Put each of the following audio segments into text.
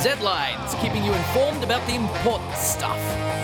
Z-Lines, keeping you informed about the important stuff.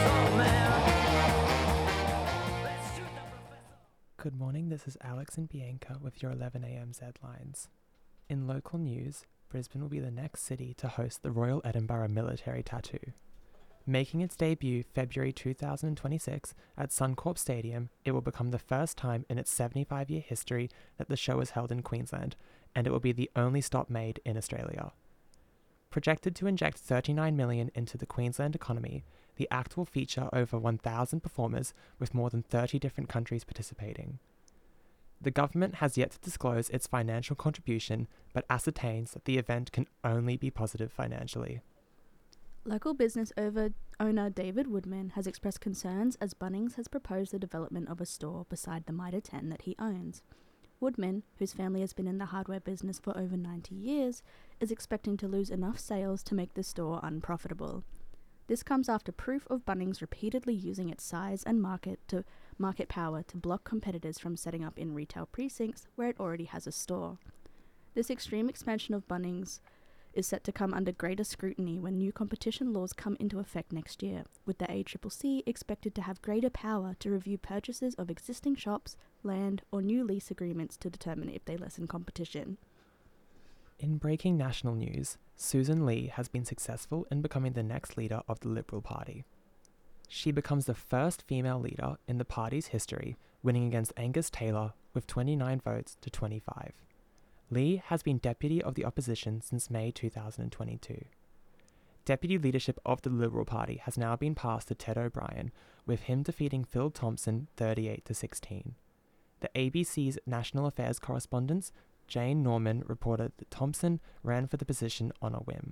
Good morning, this is Alex and Bianca with your 11am Z-Lines. In local news, Brisbane will be the next city to host the Royal Edinburgh Military Tattoo. Making its debut February 2026 at Suncorp Stadium, it will become the first time in its 75-year history that the show is held in Queensland, and it will be the only stop made in Australia. Projected to inject $39 million into the Queensland economy, the act will feature over 1,000 performers with more than 30 different countries participating. The government has yet to disclose its financial contribution, but ascertains that the event can only be positive financially. Local business owner David Woodman has expressed concerns as Bunnings has proposed the development of a store beside the Mitre 10 that he owns. Woodman, whose family has been in the hardware business for over 90 years, is expecting to lose enough sales to make the store unprofitable. This comes after proof of Bunnings repeatedly using its size and market power to block competitors from setting up in retail precincts where it already has a store. This extreme expansion of Bunnings is set to come under greater scrutiny when new competition laws come into effect next year, with the ACCC expected to have greater power to review purchases of existing shops, land, or new lease agreements to determine if they lessen competition. In breaking national news, Susan Lee has been successful in becoming the next leader of the Liberal Party. She becomes the first female leader in the party's history, winning against Angus Taylor with 29 votes to 25. Lee has been Deputy of the Opposition since May 2022. Deputy leadership of the Liberal Party has now been passed to Ted O'Brien, with him defeating Phil Thompson 38-16. The ABC's National Affairs correspondent, Jane Norman, reported that Thompson ran for the position on a whim.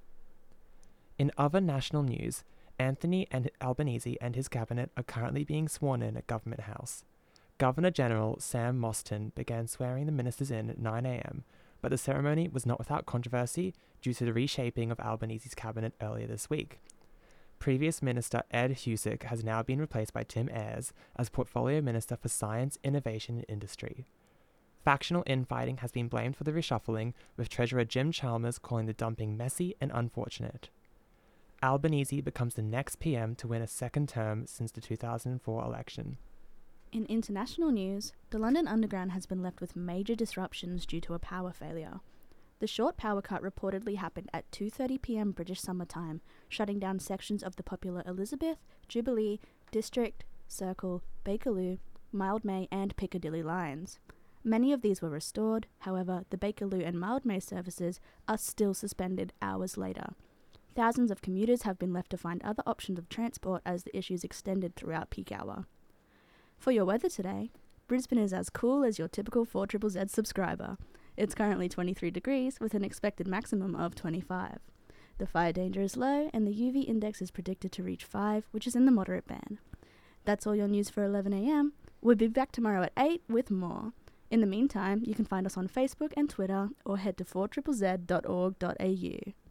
In other national news, Anthony Albanese and his cabinet are currently being sworn in at Government House. Governor-General Sam Mostyn began swearing the ministers in at 9am, but the ceremony was not without controversy due to the reshaping of Albanese's cabinet earlier this week. Previous Minister Ed Husic has now been replaced by Tim Ayres as Portfolio Minister for Science, Innovation and Industry. Factional infighting has been blamed for the reshuffling, with Treasurer Jim Chalmers calling the dumping messy and unfortunate. Albanese becomes the next PM to win a second term since the 2004 election. In international news, the London Underground has been left with major disruptions due to a power failure. The short power cut reportedly happened at 2:30pm British Summer Time, shutting down sections of the popular Elizabeth, Jubilee, District, Circle, Bakerloo, Mildmay and Piccadilly lines. Many of these were restored, however, the Bakerloo and Mildmay services are still suspended hours later. Thousands of commuters have been left to find other options of transport as the issues extended throughout peak hour. For your weather today, Brisbane is as cool as your typical 4ZZZ subscriber. It's currently 23 degrees with an expected maximum of 25. The fire danger is low and the UV index is predicted to reach 5, which is in the moderate band. That's all your news for 11am. We'll be back tomorrow at 8 with more. In the meantime, you can find us on Facebook and Twitter or head to 4ZZZ.org.au.